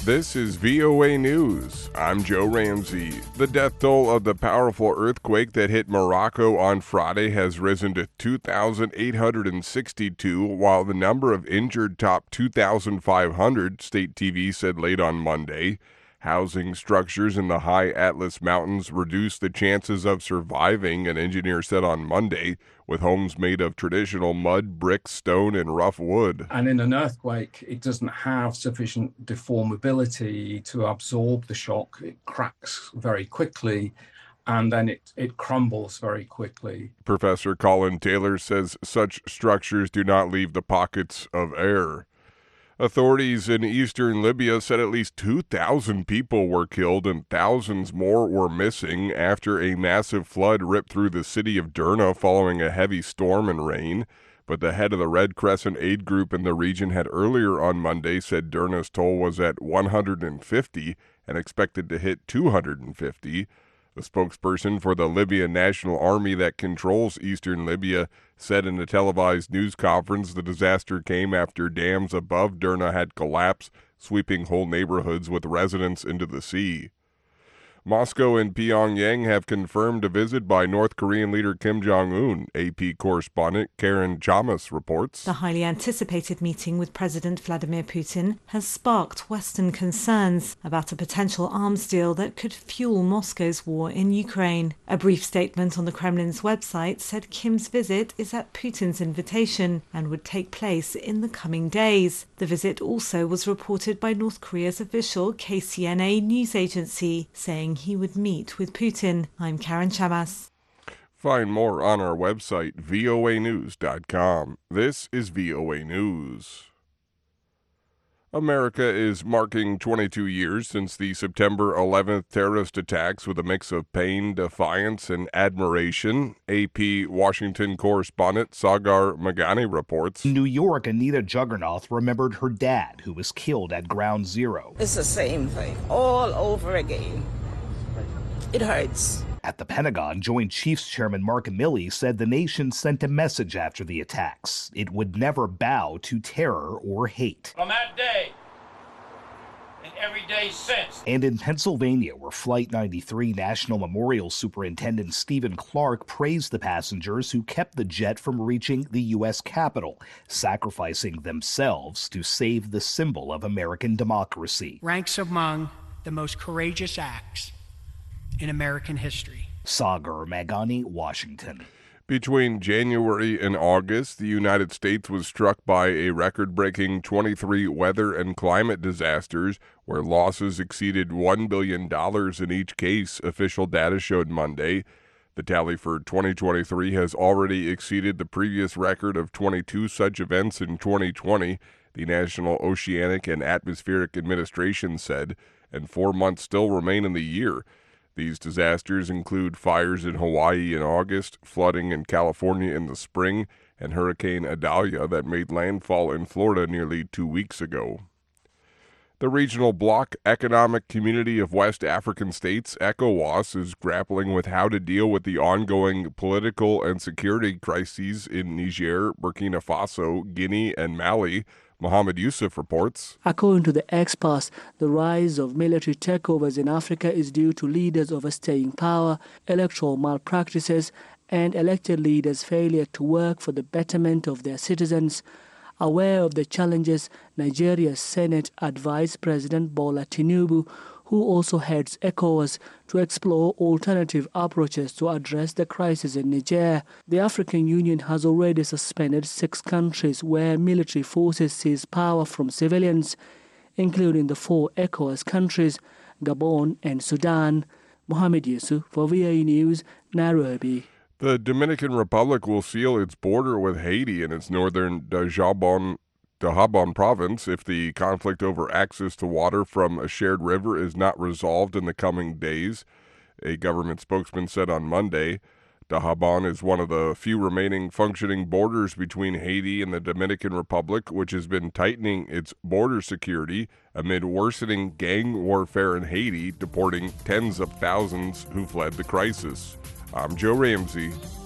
This is VOA News. I'm Joe Ramsey. The death toll of the powerful earthquake that hit Morocco on Friday has risen to 2,862, while the number of injured topped 2,500, state TV said late on Monday. Housing structures in the high Atlas Mountains reduce the chances of surviving, an engineer said on Monday, with homes made of traditional mud, brick, stone, and rough wood. And in an earthquake, it doesn't have sufficient deformability to absorb the shock. It cracks very quickly, and then it crumbles very quickly. Professor Colin Taylor says such structures do not leave the pockets of air. Authorities in eastern Libya said at least 2,000 people were killed and thousands more were missing after a massive flood ripped through the city of Derna following a heavy storm and rain. But the head of the Red Crescent aid group in the region had earlier on Monday said Derna's toll was at 150 and expected to hit 250. The spokesperson for the Libyan National Army that controls eastern Libya said in a televised news conference the disaster came after dams above Derna had collapsed, sweeping whole neighborhoods with residents into the sea. Moscow and Pyongyang have confirmed a visit by North Korean leader Kim Jong-un, AP correspondent Karen Chamas reports. The highly anticipated meeting with President Vladimir Putin has sparked Western concerns about a potential arms deal that could fuel Moscow's war in Ukraine. A brief statement on the Kremlin's website said Kim's visit is at Putin's invitation and would take place in the coming days. The visit also was reported by North Korea's official KCNA news agency, saying he would meet with Putin. I'm Karen Chamas. Find more on our website, voanews.com. This is VOA News. America is marking 22 years since the September 11th terrorist attacks with a mix of pain, defiance, and admiration. AP Washington correspondent Sagar Meghani reports. New York, Anita Juggernaut remembered her dad, who was killed at Ground Zero. It's the same thing, all over again. It hurts. At the Pentagon, Joint Chiefs Chairman Mark Milley said the nation sent a message after the attacks. It would never bow to terror or hate. From that day and every day since. And in Pennsylvania, where Flight 93 National Memorial Superintendent Stephen Clark praised the passengers who kept the jet from reaching the U.S. Capitol, sacrificing themselves to save the symbol of American democracy. Ranks among the most courageous acts in American history. Sagar Meghani, Washington. Between January and August, the United States was struck by a record-breaking 23 weather and climate disasters where losses exceeded $1 billion in each case, official data showed Monday. The tally for 2023 has already exceeded the previous record of 22 such events in 2020, the National Oceanic and Atmospheric Administration said, and 4 months still remain in the year. These disasters include fires in Hawaii in August, flooding in California in the spring, and Hurricane Idalia that made landfall in Florida nearly 2 weeks ago. The regional bloc economic community of West African states, ECOWAS, is grappling with how to deal with the ongoing political and security crises in Niger, Burkina Faso, Guinea, and Mali. Mohammed Yusuf reports. According to the experts, the rise of military takeovers in Africa is due to leaders overstaying power, electoral malpractices, and elected leaders' failure to work for the betterment of their citizens. Aware of the challenges, Nigeria's Senate advised President Bola Tinubu, who also heads ECOWAS, to explore alternative approaches to address the crisis in Niger. The African Union has already suspended 6 countries where military forces seize power from civilians, including the 4 ECOWAS countries, Gabon and Sudan. Mohammed Yusuf for VOA News, Nairobi. The Dominican Republic will seal its border with Haiti in its northern Dajabon province if the conflict over access to water from a shared river is not resolved in the coming days, a government spokesman said on Monday. Dajabon is one of the few remaining functioning borders between Haiti and the Dominican Republic, which has been tightening its border security amid worsening gang warfare in Haiti, deporting tens of thousands who fled the crisis. I'm Joe Ramsey.